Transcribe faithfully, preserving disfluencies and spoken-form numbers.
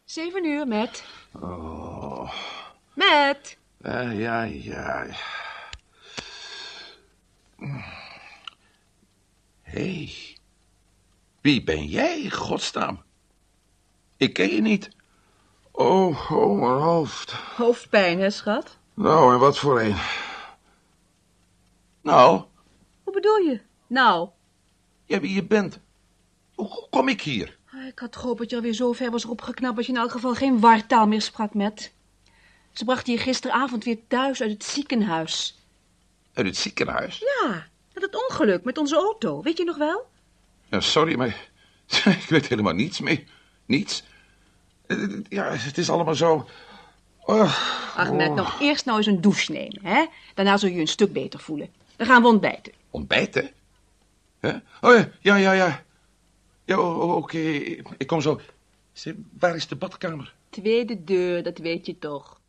Zeven uur, Matt. Oh. Matt. Uh, ja, ja. Hé. Hey. Wie ben jij, godsnaam? Ik ken je niet. Oh, oh, mijn hoofd. Hoofdpijn, hè, schat? Nou, en wat voor een? Nou? Hoe bedoel je? Nou? Ja, wie je bent. Hoe kom ik hier? Ik had gehoopt dat je alweer zo ver was opgeknapt dat je in elk geval geen wartaal meer sprak, Matt. Ze brachten je gisteravond weer thuis uit het ziekenhuis. Uit het ziekenhuis? Ja, met het ongeluk met onze auto. Weet je nog wel? Ja, sorry, maar ik weet helemaal niets meer. Niets. Ja, het is allemaal zo... Oh, Ach, Matt, nog eerst nou eens een douche nemen, hè? Daarna zul je je een stuk beter voelen. Dan gaan we ontbijten. Ontbijten? Huh? Oh ja, ja, ja, ja. Ja, oké, okay. Ik kom zo. Waar is de badkamer? Tweede deur, dat weet je toch.